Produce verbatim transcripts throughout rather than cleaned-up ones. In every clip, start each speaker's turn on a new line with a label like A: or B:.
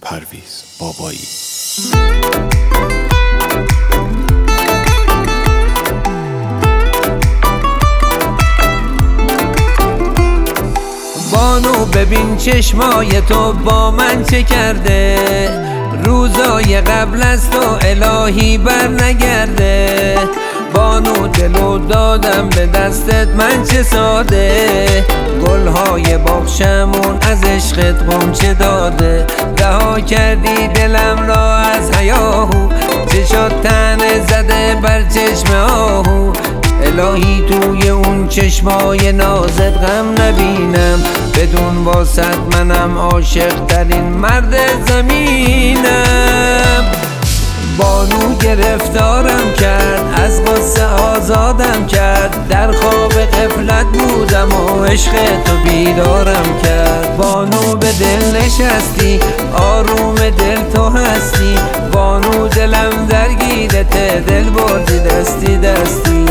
A: پرویز بابایی.
B: بانو ببین چشمای تو با من چه کرده، روزای قبل از تو الهی بر نگرده. بانو دلو دادم به دستت من چه ساده، گلهای باغچمون از عشقت غنچه داده. رها کردی دلم را از هیاهو، چشات تنه زده بر چشم آهو. الهی توی اون چشمای نازت غم نبینم، بدون واسط منم عاشق ترین مرد زمینم. بانو گرفتارم کرد، از غصه آزادم کرد، در خواب غفلت بودم و عشق تو بیدارم کرد. بانو به دل نشستی، آروم دل تو هستی، بانو دلم درگیرته، دل بردی دستی دستی.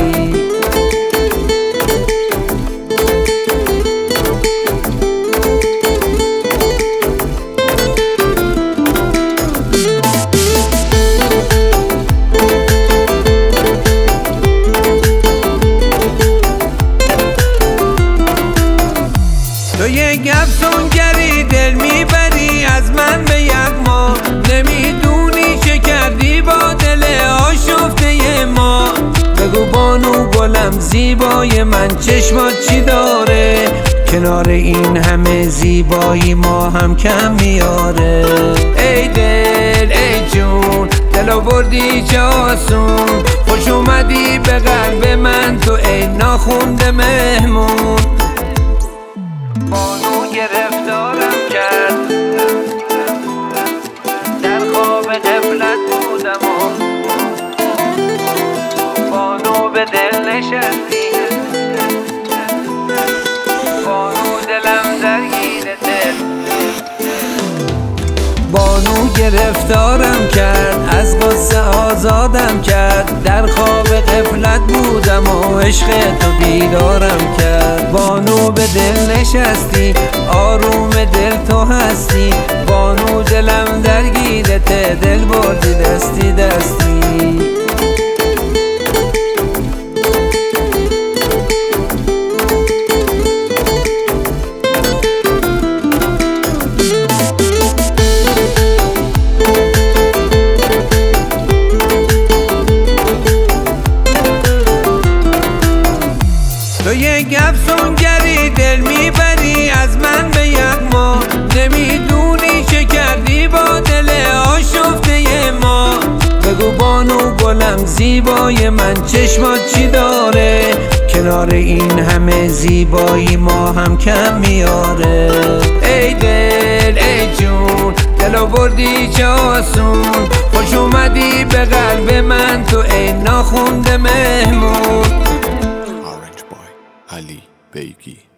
B: تو یک افسونگری دل میبری از من به یک ما، نمیدونی چه کردی با دل آشفته ما. بگو بانو گلم زیبای من چشمات چی داره، کنار این همه زیبایی ما هم کم میاره. ای دل ای جون دلو بردی چه آسون، خوش اومدی به قلب من تو ای ناخونده مهمون. بانو گرفتارم کرد، در خواب غفلت بودم و بانو به دل نشستی، بانو دلم درگیر دل. بانو گرفتارم کرد، از غصه آزادم کرد، در خواب غفلت بودم و عشق تو بیدارم کرد. بانو به دل نشستی، آروم دل تو هستی، بانو دلم درگیرته، دل بردی دستی دستی. تو یک افسونگری دل میبری از من به یک ما، نمیدونی چه کردی با دل آشفته ما. بگو بانو گلم زیبای من چشمات چی داره، کنار این همه زیبایی ما هم کم میاره. ای دل ای جون دلو بردی چه آسون، خوش اومدی به قلب من تو ای ناخونده مهمون.
A: علی بیگی.